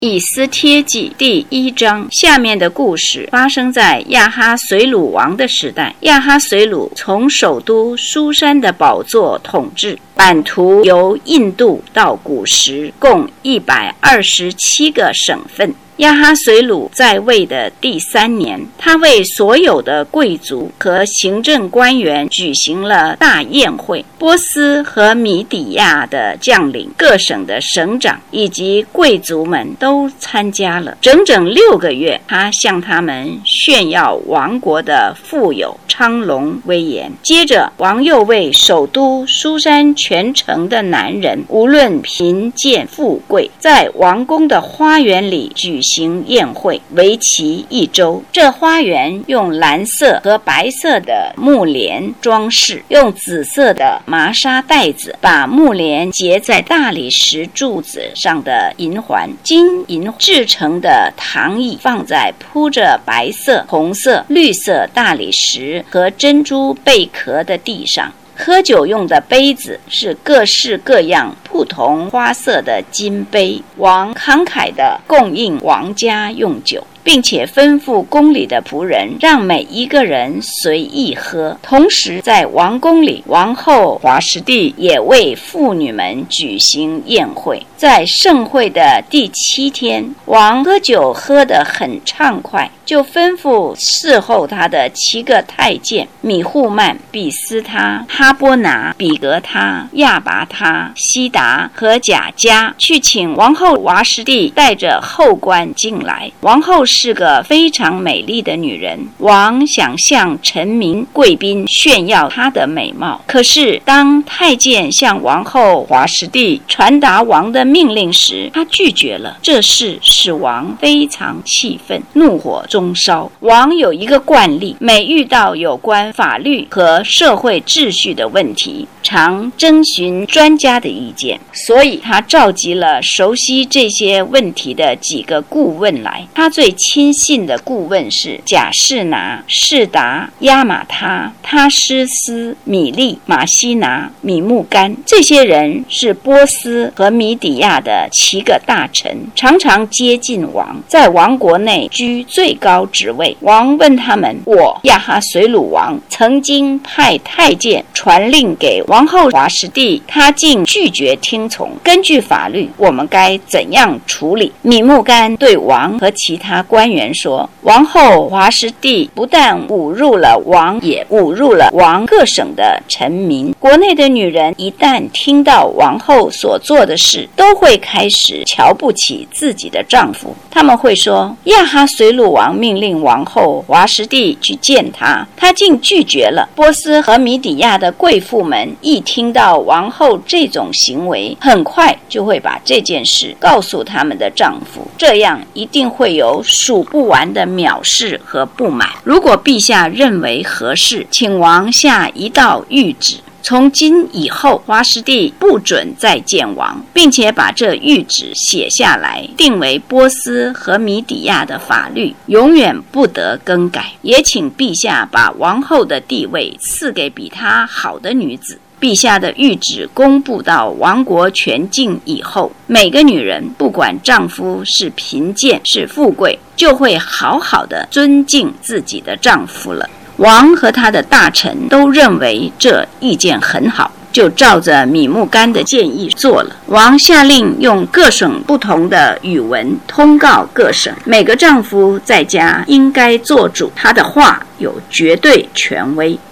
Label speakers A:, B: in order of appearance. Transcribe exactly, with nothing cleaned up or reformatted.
A: 以斯帖记第一章，下面的故事发生在亚哈随鲁王的时代。亚哈随鲁从首都书珊的宝座统治，版图由印度到古时，共一百二十七个省份。亚哈随鲁在位的第三年，他为所有的贵族和行政官员举行了大宴会。波斯和米底亚的将领、各省的省长以及贵族们都参加了。整整六个月，他向他们炫耀王国的富有、昌隆、威严。接着，王又为首都书珊全城的男人，无论贫贱富贵，在王宫的花园里举行行宴会，为期一周。这花园用蓝色和白色的木帘装饰，用紫色的麻纱带子把木帘结在大理石柱子上的银环，金银制成的躺椅放在铺着白色、红色、绿色大理石和珍珠贝壳的地上。喝酒用的杯子是各式各样不同花色的金杯。王慷慨地供应王家用酒，并且吩咐宫里的仆人让每一个人随意喝。同时在王宫里，王后华实蒂也为妇女们举行宴会。在盛会的第七天，王喝酒喝得很畅快，就吩咐侍候他的七个太监米户曼、比斯他、哈波拿、比格他、亚拔他、西达和贾加去请王后华实蒂带着后官进来。王后是个非常美丽的女人，王想向臣民贵宾炫耀她的美貌。可是当太监向王后华实蒂传达王的命令时，她拒绝了。这事使王非常气愤，怒火中烧。王有一个惯例，每遇到有关法律和社会秩序的问题，常征询专家的意见，所以他召集了熟悉这些问题的几个顾问来。他最亲信的顾问是贾士拿、士达、亚玛他、他施斯、米利、马西拿、米木干。这些人是波斯和米底亚的七个大臣，常常接近王，在王国内居最高职位。王问他们：我亚哈随鲁王曾经派太监传令给王后华实蒂，他竟拒绝听从，根据法律，我们该怎样处理？米木干对王和其他官员说：王后华实蒂不但侮辱了王，也侮辱了王各省的臣民。国内的女人一旦听到王后所做的事，都会开始瞧不起自己的丈夫。他们会说：亚哈随鲁王命令王后华实蒂去见他，他竟拒绝了。波斯和米底亚的贵妇们一听到王后这种行为，很快就会把这件事告诉他们的丈夫，这样一定会有数不完的藐视和不满。如果陛下认为合适，请王下一道谕旨，从今以后华实蒂不准再见王，并且把这谕旨写下来，定为波斯和米底亚的法律，永远不得更改。也请陛下把王后的地位赐给比她好的女子。陛下的谕旨公布到王国全境以后，每个女人不管丈夫是贫贱是富贵，就会好好的尊敬自己的丈夫了。王和他的大臣都认为这意见很好，就照着米木干的建议做了。王下令用各省不同的语文通告各省，每个丈夫在家应该做主，他的话有绝对权威。